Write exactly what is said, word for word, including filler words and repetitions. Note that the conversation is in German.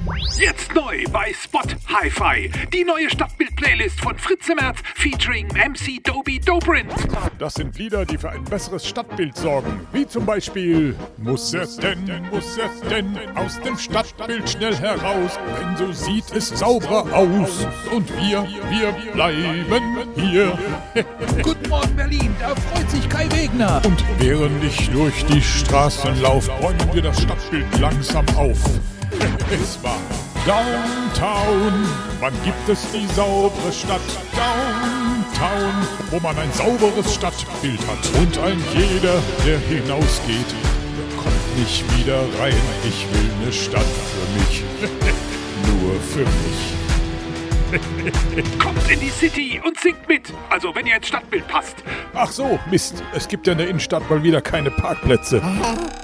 Jetzt neu bei Spot Hi-Fi. Die neue Stadtbild-Playlist von Fritze Merz featuring M C Doby Dobrindt. Das sind Lieder, die für ein besseres Stadtbild sorgen. Wie zum Beispiel: Muss er denn, muss er denn aus dem Stadtbild schnell heraus, denn so sieht es sauberer aus. Und wir, wir bleiben hier. Guten Morgen Berlin, da freut sich Kai Wegner. Und während ich durch die Straßen lauf, räumen wir das Stadtbild langsam auf. Es war Downtown, wann gibt es die saubere Stadt? Downtown, wo man ein sauberes Stadtbild hat. Und ein jeder, der hinausgeht, der kommt nicht wieder rein. Ich will eine Stadt für mich, nur für mich. Kommt in die City und singt mit. Also wenn ihr ins Stadtbild passt. Ach so, Mist, es gibt ja in der Innenstadt mal wieder keine Parkplätze.